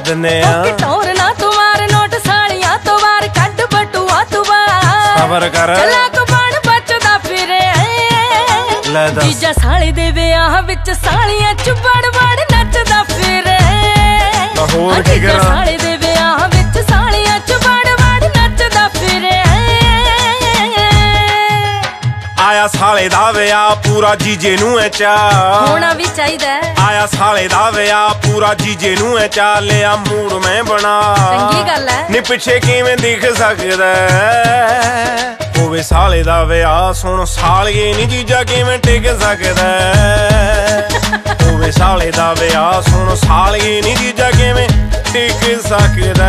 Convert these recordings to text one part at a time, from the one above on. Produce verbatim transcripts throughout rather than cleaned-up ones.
ਦਿੰਨੇ ਆ। ਟੋਰ ਨਾ ਤੂੰ ਮਾਰ ਨੋਟ ਸਾਲੀਆਂ ਤੋਂ ਵਾਰ ਕੱਢ ਬਟੂਆ ਤੂੰ ਬਾਹਰ ਸਬਰ ਕਰ ਚਲਾਕ ਬਣ ਬਚਦਾ ਫਿਰੇ ਲੈ ਦੱਸ ਜੀਜਾ ਸਾਲੇ ਦੇ ਵਿਆਹ ਵਿੱਚ ਸਾਲੀਆਂ ਚ ਵੜ ਵੜ ਨੱਚਦਾ ਫਿਰੇ ਹੋਰ ਕੀ ਕਰਾਂ ਸਾਲੇ ਦੇ ਵਿਆਹ ਵਿੱਚ ਸਾਲੀਆਂ ਚ ਵੜ ਵੜ ਨੱਚਦਾ ਫਿਰੇ ਆਇਆ ਸਾਲੇ ਦਾ ਵਿਆਹ ਪੂਰਾ ਜੀਜੇ ਨੂੰ ਐ ਚਾ ਹੋਣਾ ਵੀ ਚਾਹੀਦਾ ਆਇਆ ਸਾਲੇ ਦਾ ਵਿਆਹ ਪੂਰਾ ਜੀਜੇ ਨੂੰ ਐ ਚਾ ਲਿਆ ਮੂਡ ਮੈਂ ਬਣਾ ਚੰਗੀ ਗੱਲ ਐ ਨੀ ਪਿੱਛੇ ਕਿਵੇਂ ਦਿਖ ਸਕਦਾ ਹੋਵੇ ਸਾਲੇ ਦਾ ਵਿਆਹ ਸੁਣ ਸਾਲੀਏ ਨੀ ਜੀਜਾ ਕਿਵੇਂ ਟਿਕ ਸਕਦਾ ਹੋਵੇ ਸਾਲੇ ਦਾ ਵਿਆਹ ਸੁਣ ਸਾਲੀਏ ਨੀ ਜੀਜਾ ਕਿਵੇਂ ਟਿਕ ਸਕਦਾ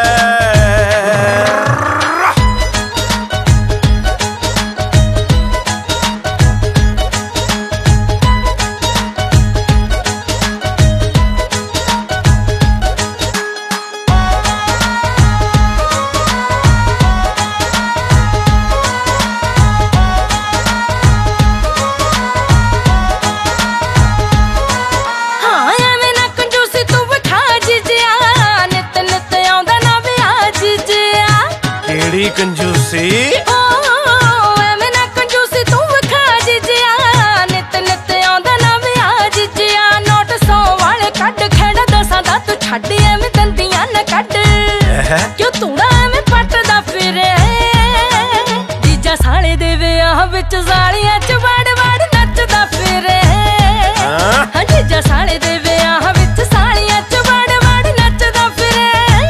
कंजूसी एवें ना कंजूसी तू विखा जिजिया नित नित आंदा ना विआह जिजिया नोट सौ वाले कड खेड़ा दसां दा तू छड्ड एवें दंदियां ना कड क्यों तूड़ा एवें पटदा फिरे जीजा साले दे विआह विच सालियां च वड़ वड़ नचदा फिरे हां जीजा साले दे विआह विच सालियां च वड़ वड़ नचदा फिरे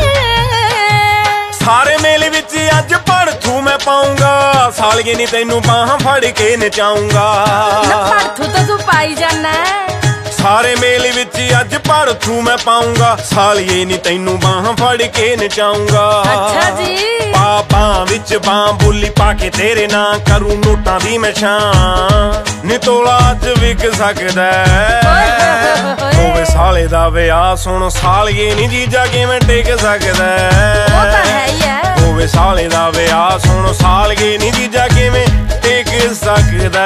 सारे मेले विच अज भड़थू मैं पाऊंगा सालिए नी तेनू बाहां फड़ के नचाऊंगा भड़थू तो तू पाई जाना सारे मेले विच अज भड़थू मैं पाऊंगा सालिए नी तेनू बाहां फड़ के नचाऊंगा अच्छा जी पा बां विच बां बोली पाके तेरे ना करूं नोटां दी मैं शान नी तोला अज विक सकदा होवे साले दा विआह सुन सालिए नी जीजा किवें टिक सकदा वो तां है ही है होवे साले दा विआह सुन सालिए नी जीजा किवें टिक सकदा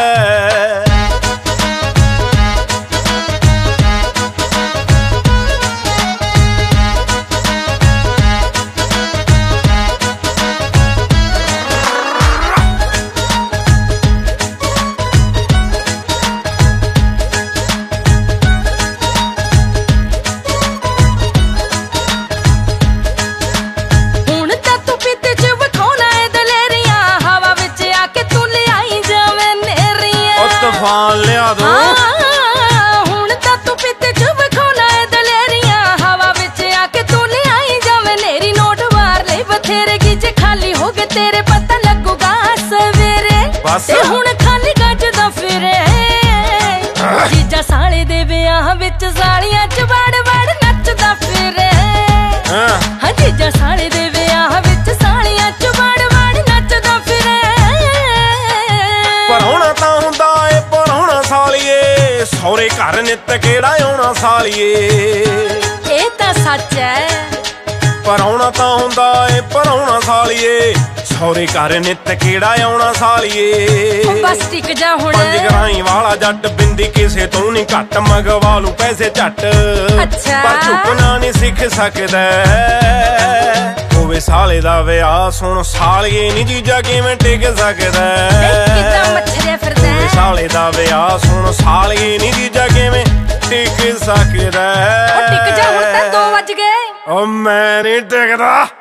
तूफान लिया दो हुण तां तू पिते च विखाउणा ऐ दलेरियां हवा विच आके तू ले आई जावे नेरी नोट वार ले बथेरे गीजे खाली हो गए तेरे पता लगूगा सवेरे ते हुण खाली गजदा फिरे जीजा साले दे विआह विच सालियां च वड़ वड़ नचदा फिरे हां जीजा साले दे विआह विच सालियां च वड़ वड़ नचदा फिरे पर हुण तां हुंदा ए पराउणा सालिए सौरे घर नित केड़ा आउणा सालिए ए तां सच है पराउणा तां हुंदा ए पराउणा सालिए सौरे घर नित केड़ा आउणा सालिए बस टिक जा हुण पंज गराई वाला जट बिंदी किसे तो नहीं घट मंगवा लू पैसे झट अच्छा पर झुकना नहीं सिख सकदा होवे साले दा विआह सुन सालिए नी जीजा किवें टिक सकदा किदां मच्छरिया फिरदा होवे साले दा विआह सुन सालिए नी जीजा किवें टिक सकदा ओ टिक जा हुण तां दो वज गए ओ मैं नहीं टिकदा।